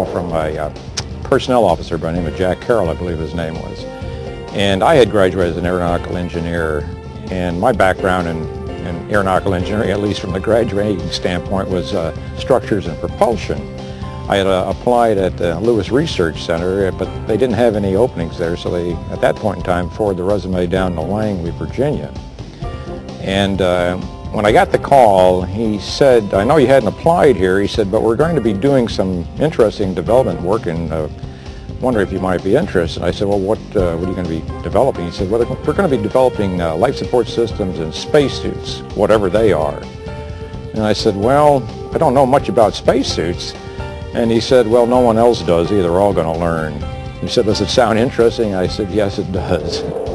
call from a personnel officer by the name of Jack Carroll, I believe his name was. And I had graduated as an aeronautical engineer, and my background in aeronautical engineering, at least from the graduating standpoint, was structures and propulsion. I had applied at the Lewis Research Center, but they didn't have any openings there, so they, at that point in time, forwarded the resume down to Langley, Virginia. And when I got the call, he said, "I know you hadn't applied here," he said, "but we're going to be doing some interesting development work and wonder if you might be interested." I said, "Well, what are you going to be developing?" He said, "Well, we're going to be developing life support systems and spacesuits, whatever they are." And I said, "Well, I don't know much about spacesuits." And he said, "Well, no one else does either. We're all going to learn." He said, "Does it sound interesting?" I said, "Yes, it does."